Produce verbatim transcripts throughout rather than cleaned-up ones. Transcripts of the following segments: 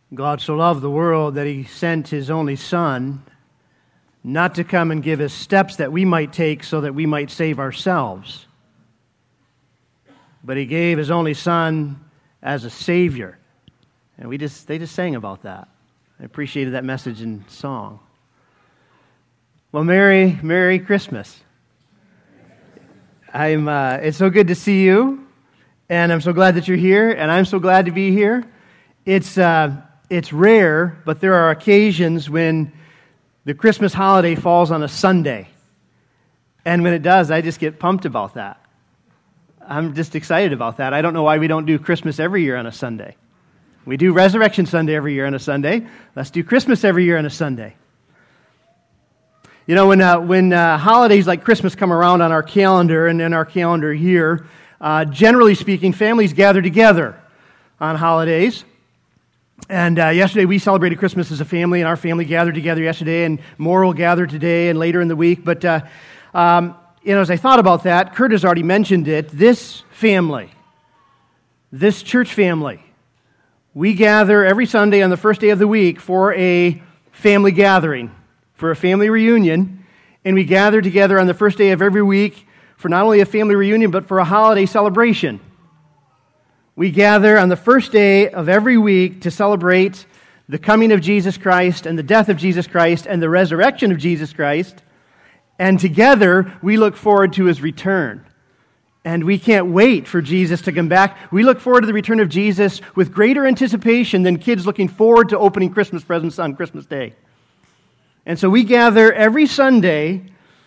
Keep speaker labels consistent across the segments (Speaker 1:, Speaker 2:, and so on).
Speaker 1: God so loved the world that he sent his only Son, not to come and give us steps that we might take so that we might save ourselves, but he gave his only Son as a Savior. And we just they just sang about that. I appreciated that message in song. Well, Merry, Merry Christmas. I'm. Uh, it's so good to see you, and I'm so glad that you're here, and I'm so glad to be here. It's uh, it's rare, but there are occasions when the Christmas holiday falls on a Sunday, and when it does, I just get pumped about that. I'm just excited about that. I don't know why we don't do Christmas every year on a Sunday. We do Resurrection Sunday every year on a Sunday. Let's do Christmas every year on a Sunday. You know, when uh, when uh, holidays like Christmas come around on our calendar and in our calendar here, uh, generally speaking, families gather together on holidays. And uh, yesterday we celebrated Christmas as a family, and our family gathered together yesterday, and more will gather today and later in the week. But, uh, um, you know, as I thought about that, Kurt has already mentioned it, this family, this church family, we gather every Sunday on the first day of the week for a family gathering, for a family reunion, and we gather together on the first day of every week for not only a family reunion, but for a holiday celebration. We gather on the first day of every week to celebrate the coming of Jesus Christ and the death of Jesus Christ and the resurrection of Jesus Christ, and together we look forward to his return. And we can't wait for Jesus to come back. We look forward to the return of Jesus with greater anticipation than kids looking forward to opening Christmas presents on Christmas Day. And so we gather every Sunday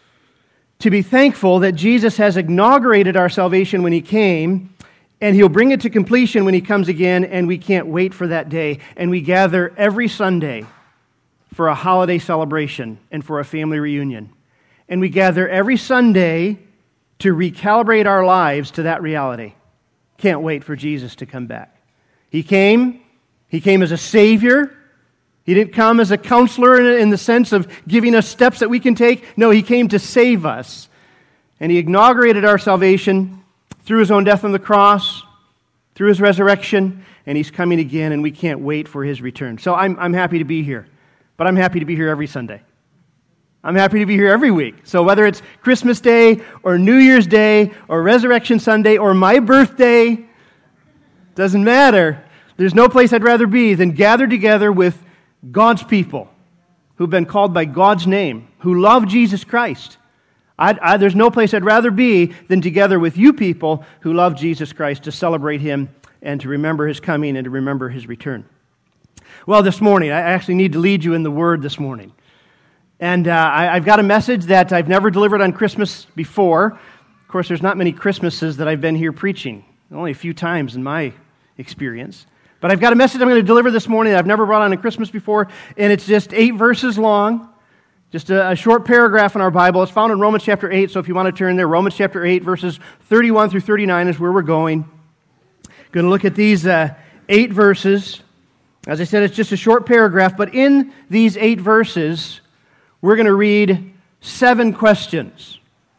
Speaker 1: to be thankful that Jesus has inaugurated our salvation when he came, and he'll bring it to completion when he comes again, and we can't wait for that day. And we gather every Sunday for a holiday celebration and for a family reunion. And we gather every Sunday to recalibrate our lives to that reality. Can't wait for Jesus to come back. He came, he came as a Savior. He didn't come as a counselor in the sense of giving us steps that we can take. No, he came to save us. And he inaugurated our salvation through his own death on the cross, through his resurrection, and he's coming again, and we can't wait for his return. So I'm, I'm happy to be here, but I'm happy to be here every Sunday. I'm happy to be here every week. So whether it's Christmas Day or New Year's Day or Resurrection Sunday or my birthday, doesn't matter. There's no place I'd rather be than gathered together with God's people who've been called by God's name, who love Jesus Christ. I, I, there's no place I'd rather be than together with you people who love Jesus Christ to celebrate him and to remember his coming and to remember his return. Well, this morning, I actually need to lead you in the Word this morning. And uh, I, I've got a message that I've never delivered on Christmas before. Of course, there's not many Christmases that I've been here preaching, only a few times in my experience. But I've got a message I'm going to deliver this morning that I've never brought on a Christmas before, and it's just eight verses long, just a, a short paragraph in our Bible. It's found in Romans chapter eight, so if you want to turn there, Romans chapter eight, verses thirty-one through thirty-nine is where we're going. Going to look at these uh, eight verses. As I said, it's just a short paragraph, but in these eight verses, we're going to read seven questions.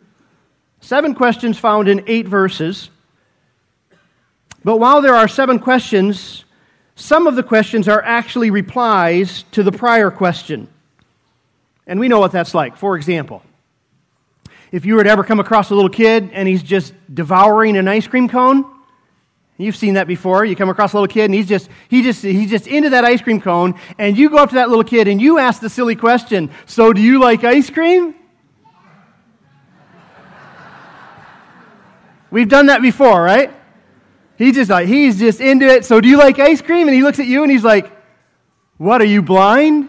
Speaker 1: Seven questions found in eight verses. But while there are seven questions, some of the questions are actually replies to the prior question. And we know what that's like. For example, if you were to ever come across a little kid and he's just devouring an ice cream cone, you've seen that before. You come across a little kid and he's just he just he's just into that ice cream cone, and you go up to that little kid and you ask the silly question, "So do you like ice cream?" We've done that before, right? He just like he's just into it. "So do you like ice cream?" And he looks at you and he's like, "What, are you blind?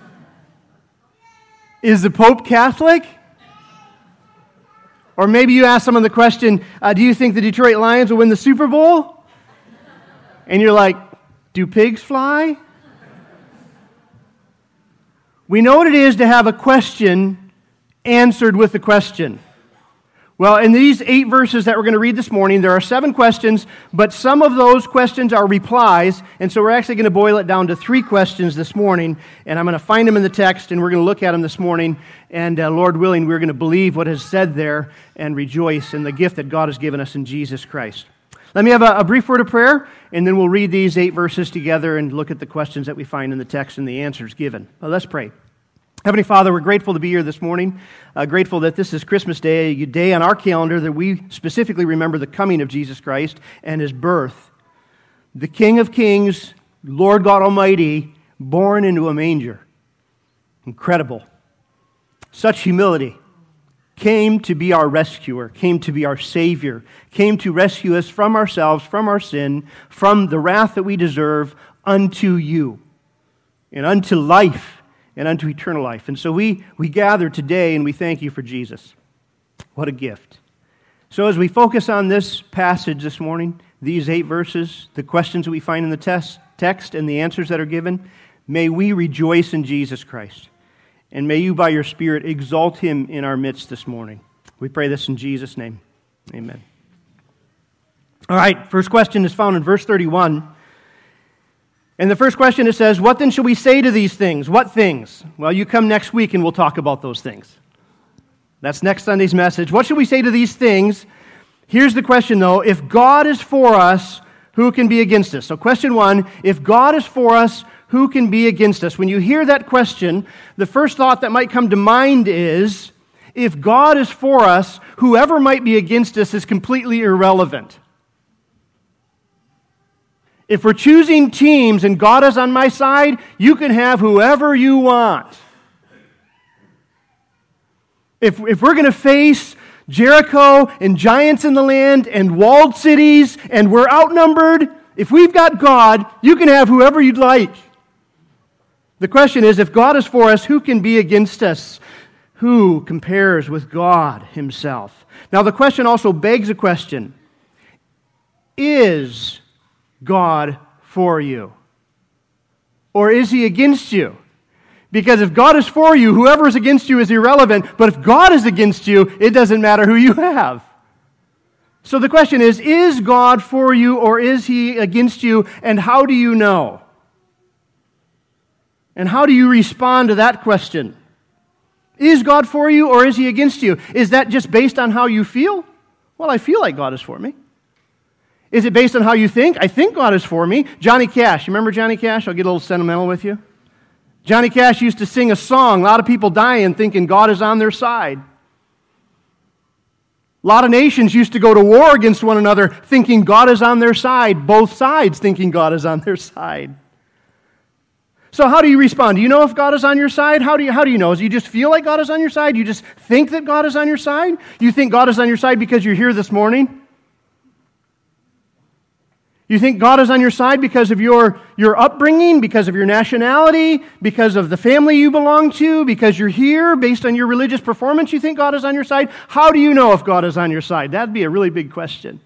Speaker 1: Is the Pope Catholic?" Or maybe you ask someone the question, uh, "Do you think the Detroit Lions will win the Super Bowl?" And you're like, "Do pigs fly?" We know what it is to have a question answered with a question. Well, in these eight verses that we're going to read this morning, there are seven questions, but some of those questions are replies, and so we're actually going to boil it down to three questions this morning, and I'm going to find them in the text, and we're going to look at them this morning, and uh, Lord willing, we're going to believe what is said there and rejoice in the gift that God has given us in Jesus Christ. Let me have a, a brief word of prayer, and then we'll read these eight verses together and look at the questions that we find in the text and the answers given. Well, let's pray. Heavenly Father, we're grateful to be here this morning, uh, grateful that this is Christmas Day, a day on our calendar that we specifically remember the coming of Jesus Christ and His birth. The King of Kings, Lord God Almighty, born into a manger. Incredible. Such humility. Came to be our rescuer, came to be our Savior, came to rescue us from ourselves, from our sin, from the wrath that we deserve, unto you, and unto life, and unto eternal life. And so we, we gather today and we thank you for Jesus. What a gift. So as we focus on this passage this morning, these eight verses, the questions that we find in the test, text and the answers that are given, may we rejoice in Jesus Christ. And may you by your Spirit exalt Him in our midst this morning. We pray this in Jesus' name. Amen. All right, first question is found in verse thirty-one. And the first question, it says, what then shall we say to these things? What things? Well, you come next week and we'll talk about those things. That's next Sunday's message. What should we say to these things? Here's the question, though. If God is for us, who can be against us? So question one, if God is for us, who can be against us? When you hear that question, the first thought that might come to mind is, if God is for us, whoever might be against us is completely irrelevant. If we're choosing teams and God is on my side, you can have whoever you want. If, if we're going to face Jericho and giants in the land and walled cities and we're outnumbered, if we've got God, you can have whoever you'd like. The question is, if God is for us, who can be against us? Who compares with God Himself? Now the question also begs a question. Is God for you? Or is He against you? Because if God is for you, whoever is against you is irrelevant. But if God is against you, it doesn't matter who you have. So the question is, is God for you or is He against you? And how do you know? And how do you respond to that question? Is God for you or is He against you? Is that just based on how you feel? Well, I feel like God is for me. Is it based on how you think? I think God is for me. Johnny Cash, you remember Johnny Cash? I'll get a little sentimental with you. Johnny Cash used to sing a song, a lot of people dying thinking God is on their side. A lot of nations used to go to war against one another thinking God is on their side, both sides thinking God is on their side. So how do you respond? Do you know if God is on your side? How do you, how do you know? Do you just feel like God is on your side? You just think that God is on your side? You think God is on your side because you're here this morning? You think God is on your side because of your, your upbringing, because of your nationality, because of the family you belong to, because you're here based on your religious performance, you think God is on your side? How do you know if God is on your side? That'd be a really big question.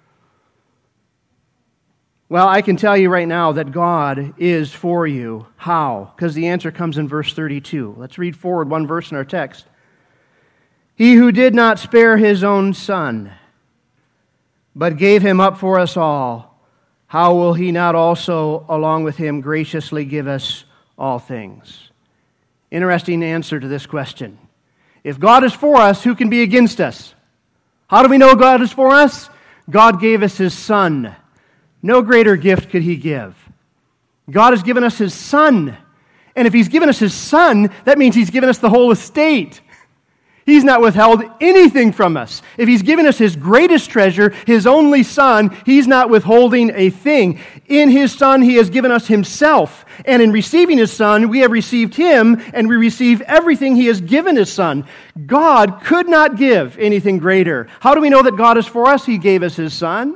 Speaker 1: Well, I can tell you right now that God is for you. How? Because the answer comes in verse thirty-two. Let's read forward one verse in our text. He who did not spare His own Son, but gave Him up for us all, how will He not also, along with Him, graciously give us all things? Interesting answer to this question. If God is for us, who can be against us? How do we know God is for us? God gave us His Son. No greater gift could He give. God has given us His Son. And if He's given us His Son, that means He's given us the whole estate. He's not withheld anything from us. If He's given us His greatest treasure, His only Son, He's not withholding a thing. In His Son, He has given us Himself. And in receiving His Son, we have received Him, and we receive everything He has given His Son. God could not give anything greater. How do we know that God is for us? He gave us His Son.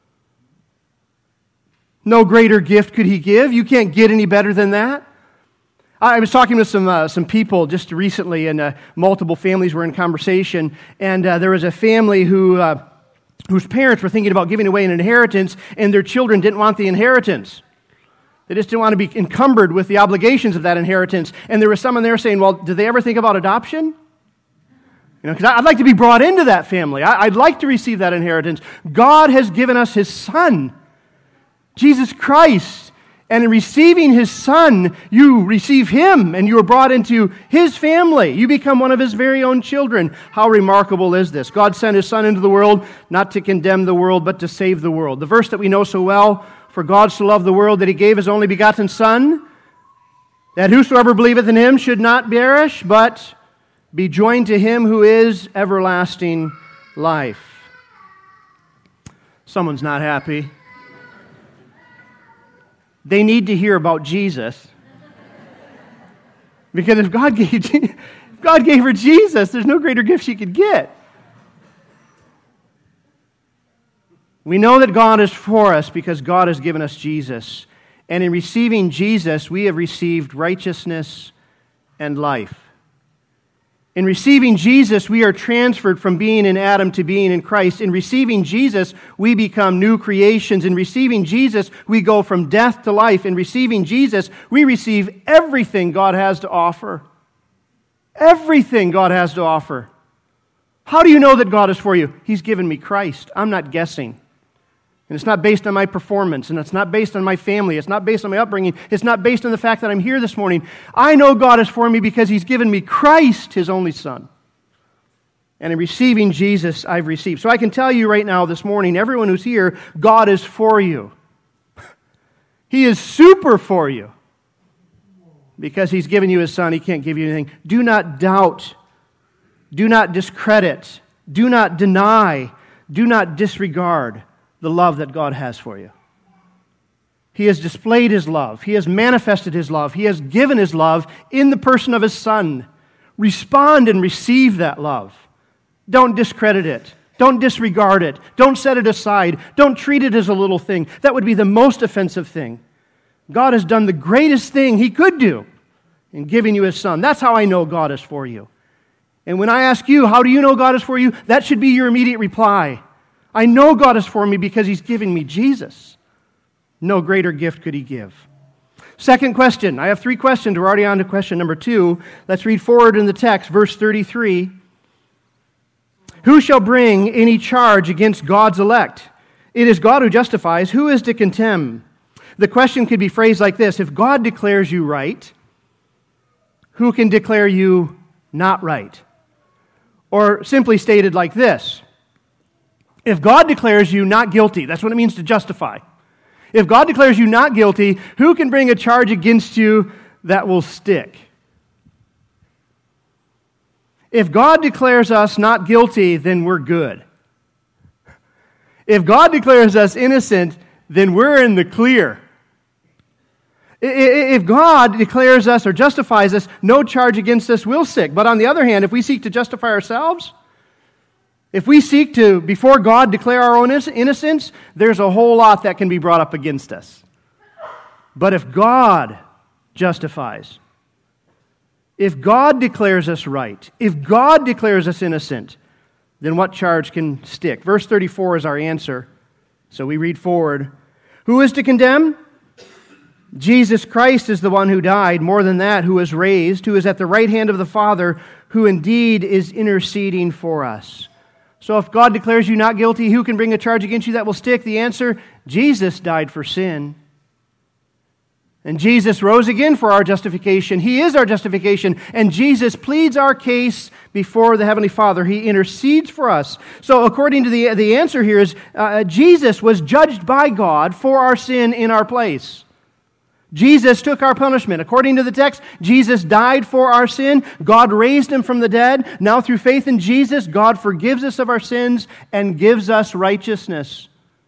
Speaker 1: No greater gift could He give. You can't get any better than that. I was talking with some uh, some people just recently, and uh, multiple families were in conversation, and uh, there was a family who uh, whose parents were thinking about giving away an inheritance, and their children didn't want the inheritance. They just didn't want to be encumbered with the obligations of that inheritance. And there was someone there saying, well, did they ever think about adoption? You know, because I'd like to be brought into that family. I'd like to receive that inheritance. God has given us His Son, Jesus Christ. And in receiving His Son, you receive Him, and you are brought into His family. You become one of His very own children. How remarkable is this? God sent His Son into the world, not to condemn the world, but to save the world. The verse that we know so well, for God so loved the world that He gave His only begotten Son, that whosoever believeth in Him should not perish, but be joined to Him who is everlasting life. Someone's not happy. They need to hear about Jesus. Because if God gave, if God gave her Jesus, there's no greater gift she could get. We know that God is for us because God has given us Jesus. And in receiving Jesus, we have received righteousness and life. In receiving Jesus, we are transferred from being in Adam to being in Christ. In receiving Jesus, we become new creations. In receiving Jesus, we go from death to life. In receiving Jesus, we receive everything God has to offer. Everything God has to offer. How do you know that God is for you? He's given me Christ. I'm not guessing. And it's not based on my performance, and it's not based on my family, it's not based on my upbringing, it's not based on the fact that I'm here this morning. I know God is for me because He's given me Christ, His only Son. And in receiving Jesus, I've received. So I can tell you right now this morning, everyone who's here, God is for you. He is super for you. Because He's given you His Son, He can't give you anything. Do not doubt. Do not discredit. Do not deny. Do not disregard the love that God has for you. He has displayed His love. He has manifested His love. He has given His love in the person of His Son. Respond and receive that love. Don't discredit it. Don't disregard it. Don't set it aside. Don't treat it as a little thing. That would be the most offensive thing. God has done the greatest thing He could do in giving you His Son. That's how I know God is for you. And when I ask you, how do you know God is for you? That should be your immediate reply. I know God is for me because He's giving me Jesus. No greater gift could He give. Second question. I have three questions. We're already on to question number two. Let's read forward in the text, verse thirty-three. Who shall bring any charge against God's elect? It is God who justifies. Who is to condemn? The question could be phrased like this. If God declares you right, who can declare you not right? Or simply stated like this. If God declares you not guilty, that's what it means to justify. If God declares you not guilty, who can bring a charge against you that will stick? If God declares us not guilty, then we're good. If God declares us innocent, then we're in the clear. If God declares us or justifies us, no charge against us will stick. But on the other hand, if we seek to justify ourselves, if we seek to, before God, declare our own innocence, there's a whole lot that can be brought up against us. But if God justifies, if God declares us right, if God declares us innocent, then what charge can stick? Verse thirty-four is our answer. So we read forward. Who is to condemn? Jesus Christ is the one who died, more than that, who is raised, who is at the right hand of the Father, who indeed is interceding for us. So if God declares you not guilty, who can bring a charge against you that will stick? The answer, Jesus died for sin. And Jesus rose again for our justification. He is our justification. And Jesus pleads our case before the Heavenly Father. He intercedes for us. So according to the, the answer here is, uh, Jesus was judged by God for our sin in our place. Jesus took our punishment. According to the text, Jesus died for our sin. God raised Him from the dead. Now through faith in Jesus, God forgives us of our sins and gives us righteousness.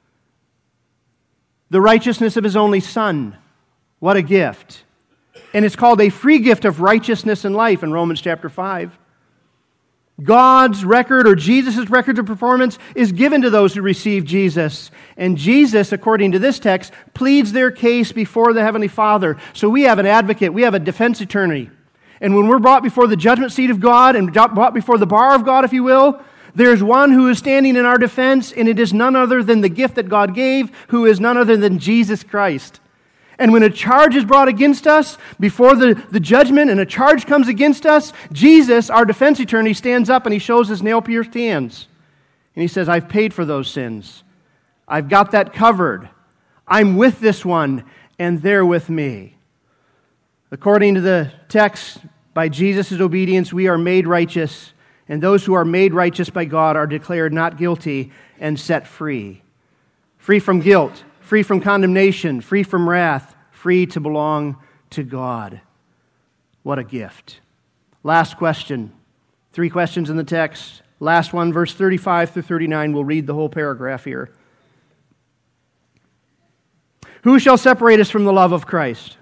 Speaker 1: The righteousness of His only Son. What a gift. And it's called a free gift of righteousness and life in Romans chapter five. God's record or Jesus' record of performance is given to those who receive Jesus. And Jesus, according to this text, pleads their case before the Heavenly Father. So we have an advocate, we have a defense attorney. And when we're brought before the judgment seat of God and brought before the bar of God, if you will, there's one who is standing in our defense, and it is none other than the gift that God gave, who is none other than Jesus Christ. And when a charge is brought against us, before the, the judgment and a charge comes against us, Jesus, our defense attorney, stands up and he shows his nail-pierced hands. And he says, I've paid for those sins. I've got that covered. I'm with this one. and there with me. According to the text, by Jesus' obedience, we are made righteous, and those who are made righteous by God are declared not guilty and set free. Free from guilt, free from condemnation, free from wrath, free to belong to God. What a gift. Last question. Three questions in the text. Last one, verse thirty-five through thirty-nine. We'll read the whole paragraph here. Who shall separate us from the love of Christ?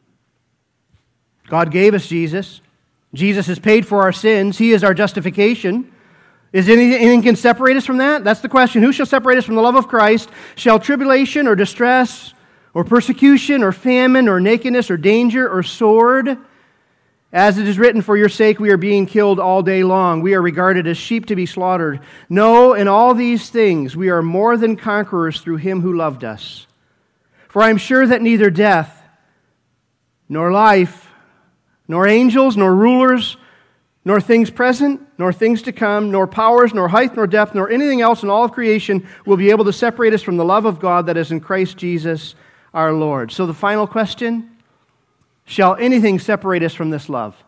Speaker 1: God gave us Jesus. Jesus has paid for our sins. He is our justification. Is anything, anything can separate us from that? That's the question. Who shall separate us from the love of Christ? Shall tribulation or distress or persecution or famine or nakedness or danger or sword? As it is written, for your sake we are being killed all day long. We are regarded as sheep to be slaughtered. No, in all these things we are more than conquerors through him who loved us. For I am sure that neither death, nor life, nor angels, nor rulers, nor things present, nor things to come, nor powers, nor height, nor depth, nor anything else in all of creation will be able to separate us from the love of God that is in Christ Jesus our Lord. So the final question, shall anything separate us from this love?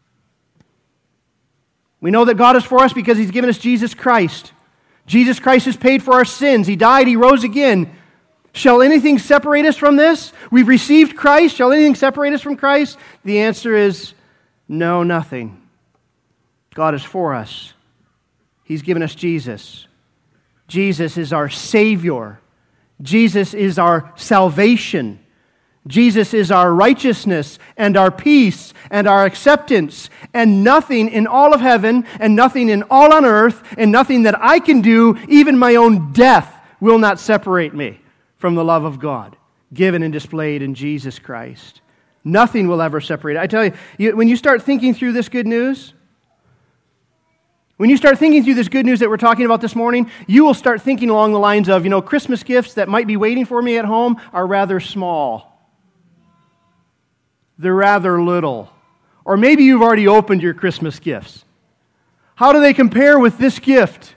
Speaker 1: We know that God is for us because he's given us Jesus Christ. Jesus Christ has paid for our sins. He died, he rose again. Shall anything separate us from this? We've received Christ. Shall anything separate us from Christ? The answer is no, nothing. God is for us. He's given us Jesus. Jesus is our Savior. Jesus is our salvation. Jesus is our righteousness and our peace and our acceptance. And nothing in all of heaven and nothing in all on earth and nothing that I can do, even my own death, will not separate me from the love of God, given and displayed in Jesus Christ. Nothing will ever separate. I tell you, you, when you start thinking through this good news, when you start thinking through this good news that we're talking about this morning, you will start thinking along the lines of, you know, Christmas gifts that might be waiting for me at home are rather small. They're rather little. Or maybe you've already opened your Christmas gifts. How do they compare with this gift?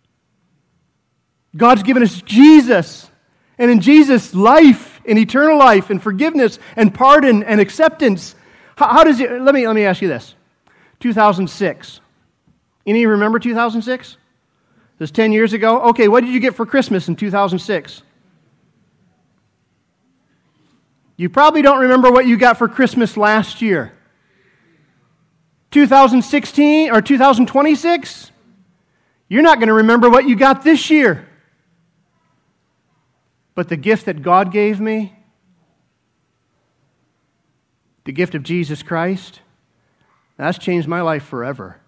Speaker 1: God's given us Jesus. And in Jesus, life and eternal life and forgiveness and pardon and acceptance. How, how does it, let me, let me ask you this. two thousand six. Any of you remember two thousand six? This was ten years ago. Okay, what did you get for Christmas in two thousand six? You probably don't remember what you got for Christmas last year. two thousand sixteen or two thousand twenty-six? You're not going to remember what you got this year. But the gift that God gave me, the gift of Jesus Christ, that's changed my life forever.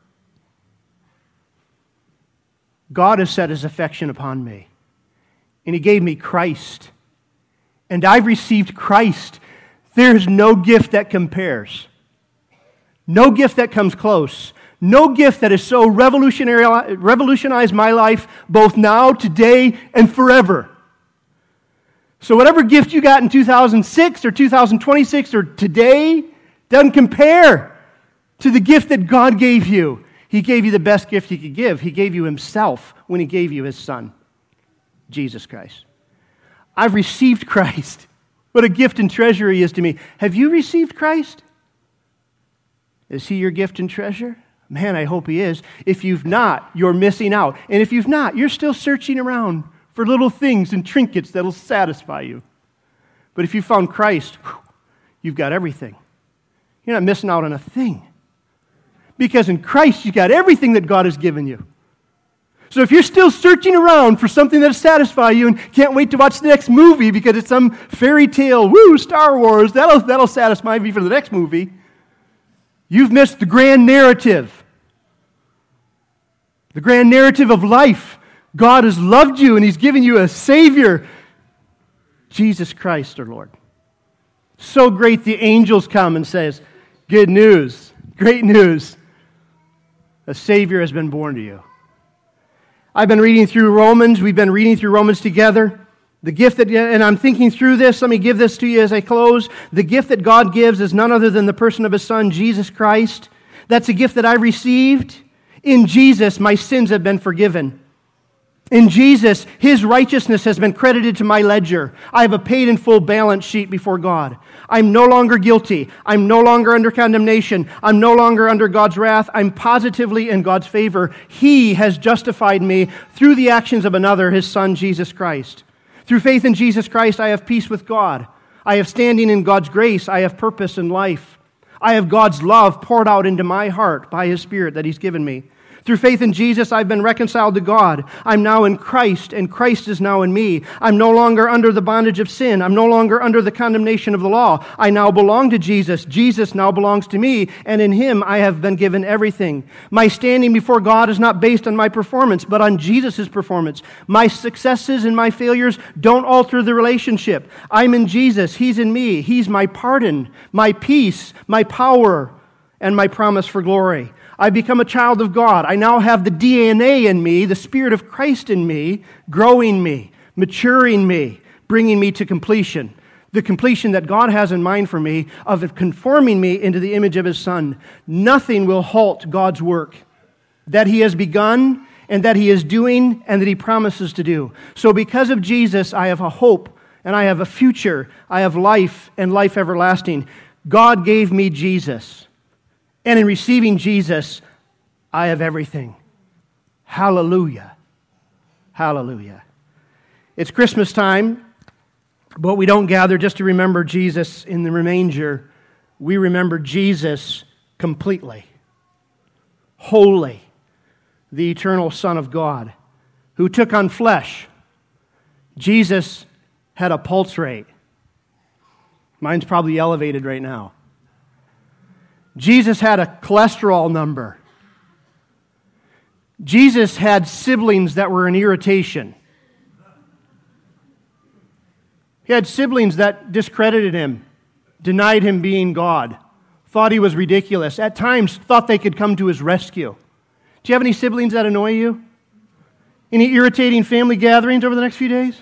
Speaker 1: God has set his affection upon me, and he gave me Christ. And I've received Christ. There's no gift that compares. No gift that comes close. No gift that has so revolutionary, revolutionized my life both now, today, and forever. So whatever gift you got in two thousand six or two thousand twenty-six or today doesn't compare to the gift that God gave you. He gave you the best gift he could give. He gave you himself when he gave you his son, Jesus Christ. I've received Christ. What a gift and treasure he is to me. Have you received Christ? Is he your gift and treasure? Man, I hope he is. If you've not, you're missing out. And if you've not, you're still searching around for little things and trinkets that'll satisfy you. But if you found Christ, whew, you've got everything. You're not missing out on a thing. Because in Christ, you've got everything that God has given you. So if you're still searching around for something that'll satisfy you and can't wait to watch the next movie because it's some fairy tale, woo, Star Wars, that'll, that'll satisfy me for the next movie, you've missed the grand narrative. The grand narrative of life. God has loved you and he's given you a Savior, Jesus Christ our Lord. So great the angels come and says, good news, great news. A Savior has been born to you. I've been reading through Romans. We've been reading through Romans together. The gift that, and I'm thinking through this. Let me give this to you as I close. The gift that God gives is none other than the person of his Son, Jesus Christ. That's a gift that I received. In Jesus, my sins have been forgiven. In Jesus, His righteousness has been credited to my ledger. I have a paid in full balance sheet before God. I'm no longer guilty. I'm no longer under condemnation. I'm no longer under God's wrath. I'm positively in God's favor. He has justified me through the actions of another, His Son, Jesus Christ. Through faith in Jesus Christ, I have peace with God. I have standing in God's grace. I have purpose in life. I have God's love poured out into my heart by His Spirit that He's given me. Through faith in Jesus, I've been reconciled to God. I'm now in Christ, and Christ is now in me. I'm no longer under the bondage of sin. I'm no longer under the condemnation of the law. I now belong to Jesus. Jesus now belongs to me, and in Him I have been given everything. My standing before God is not based on my performance, but on Jesus' performance. My successes and my failures don't alter the relationship. I'm in Jesus. He's in me. He's my pardon, my peace, my power, and my promise for glory. I become a child of God. I now have the D N A in me, the Spirit of Christ in me, growing me, maturing me, bringing me to completion. The completion that God has in mind for me of conforming me into the image of His Son. Nothing will halt God's work that He has begun and that He is doing and that He promises to do. So because of Jesus, I have a hope and I have a future. I have life and life everlasting. God gave me Jesus. And in receiving Jesus, I have everything. Hallelujah. Hallelujah. It's Christmas time, but we don't gather just to remember Jesus in the manger. We remember Jesus completely, wholly, the eternal Son of God, who took on flesh. Jesus had a pulse rate. Mine's probably elevated right now. Jesus had a cholesterol number. Jesus had siblings that were an irritation. He had siblings that discredited Him, denied Him being God, thought He was ridiculous, at times thought they could come to His rescue. Do you have any siblings that annoy you? Any irritating family gatherings over the next few days?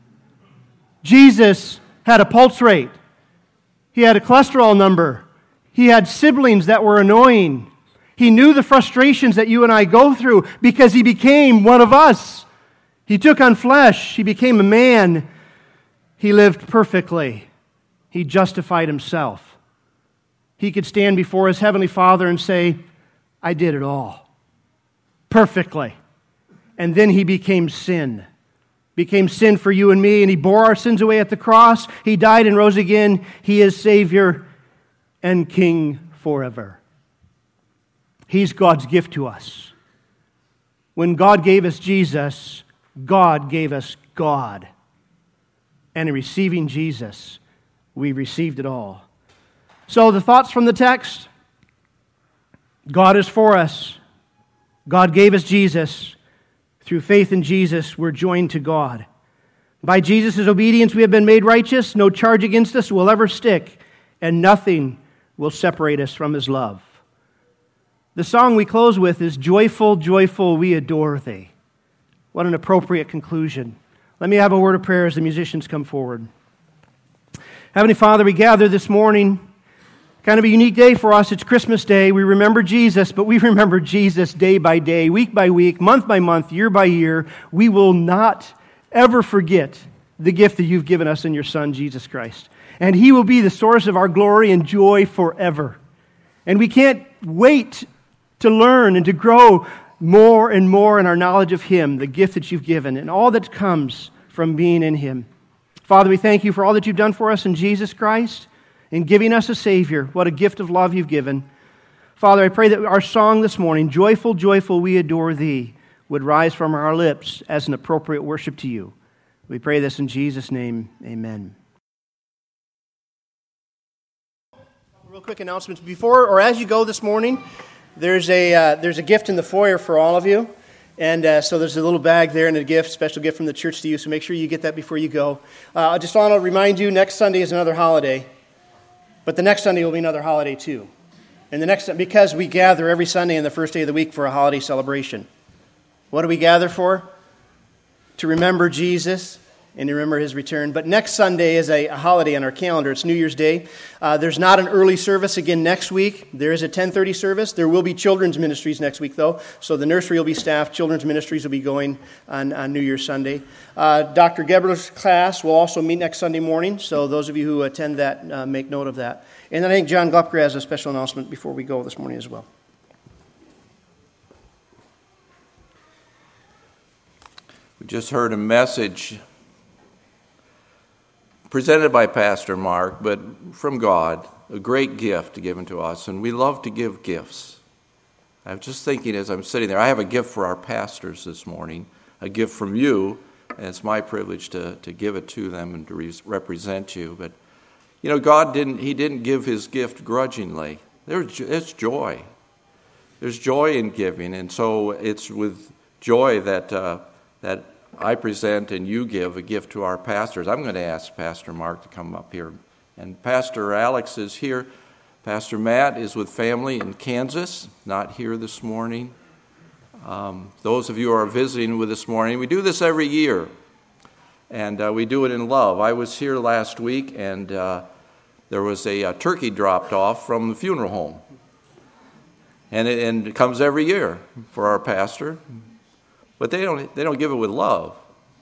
Speaker 1: Jesus had a pulse rate. He had a cholesterol number. He had siblings that were annoying. He knew the frustrations that you and I go through because He became one of us. He took on flesh. He became a man. He lived perfectly. He justified Himself. He could stand before His Heavenly Father and say, I did it all. Perfectly. And then He became sin. Became sin for you and me, and He bore our sins away at the cross. He died and rose again. He is Savior and King forever. He's God's gift to us. When God gave us Jesus, God gave us God. And in receiving Jesus, we received it all. So the thoughts from the text: God is for us. God gave us Jesus. Through faith in Jesus, we're joined to God. By Jesus' obedience, we have been made righteous. No charge against us will ever stick, and nothing will separate us from His love. The song we close with is Joyful, Joyful, We Adore Thee. What an appropriate conclusion. Let me have a word of prayer as the musicians come forward. Heavenly Father, we gather this morning, kind of a unique day for us. It's Christmas Day. We remember Jesus, but we remember Jesus day by day, week by week, month by month, year by year. We will not ever forget the gift that You've given us in Your Son, Jesus Christ. And He will be the source of our glory and joy forever. And we can't wait to learn and to grow more and more in our knowledge of Him, the gift that You've given, and all that comes from being in Him. Father, we thank You for all that You've done for us in Jesus Christ, in giving us a Savior. What a gift of love You've given. Father, I pray that our song this morning, Joyful, Joyful, We Adore Thee, would rise from our lips as an appropriate worship to You. We pray this in Jesus' name. Amen. Real quick announcements. Before or as you go this morning, there's a uh, there's a gift in the foyer for all of you. And uh, so there's a little bag there and a gift, special gift from the church to you, so make sure you get that before you go. Uh, I just want to remind you, next Sunday is another holiday, but the next Sunday will be another holiday too. And the next, because we gather every Sunday and the first day of the week for a holiday celebration. What do we gather for? To remember Jesus and to remember his return. But next Sunday is a, a holiday on our calendar. It's New Year's Day. Uh, there's not an early service again next week. There is a ten thirty service. There will be children's ministries next week, though. So the nursery will be staffed. Children's ministries will be going on, on New Year's Sunday. Uh, Doctor Gebler's class will also meet next Sunday morning. So those of you who attend that, uh, make note of that. And then I think John Glucker has a special announcement before we go this morning as well.
Speaker 2: We just heard a message presented by Pastor Mark, but from God, a great gift given to us, and we love to give gifts. I was just thinking as I'm sitting there, I have a gift for our pastors this morning, a gift from you, and it's my privilege to, to give it to them and to re- represent you. But, you know, God didn't, he didn't give his gift grudgingly. There's it's joy. There's joy in giving, and so it's with joy that uh, that I present and you give a gift to our pastors. I'm going to ask Pastor Mark to come up here. And Pastor Alex is here. Pastor Matt is with family in Kansas, not here this morning. Um, those of you who are visiting with this morning, we do this every year, and uh, we do it in love. I was here last week, and uh, there was a, a turkey dropped off from the funeral home. And it, and it comes every year for our pastor. But they don't they don't give it with love.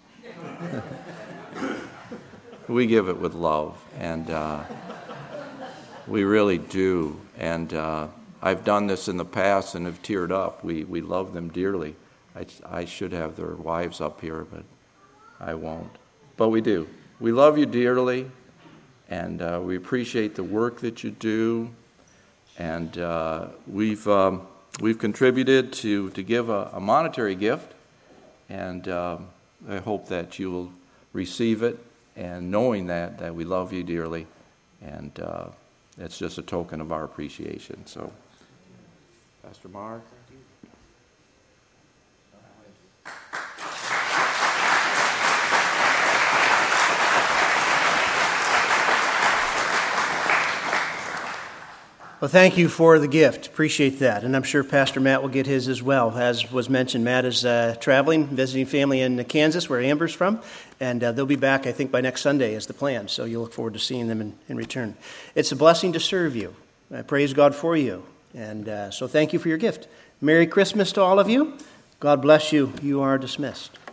Speaker 2: We give it with love, and uh, we really do. And uh, I've done this in the past and have teared up. We we love them dearly. I, I should have their wives up here, but I won't. But we do. We love you dearly, and uh, we appreciate the work that you do. And uh, we've um, we've contributed to to give a, a monetary gift. And uh, I hope that you will receive it, and knowing that, that we love you dearly, and uh, it's just a token of our appreciation. So, Pastor Mark.
Speaker 1: Well, thank you for the gift. Appreciate that. And I'm sure Pastor Matt will get his as well. As was mentioned, Matt is uh, traveling, visiting family in Kansas, where Amber's from. And uh, they'll be back, I think, by next Sunday is the plan. So you'll look forward to seeing them in, in return. It's a blessing to serve you. I praise God for you. And uh, so thank you for your gift. Merry Christmas to all of you. God bless you. You are dismissed.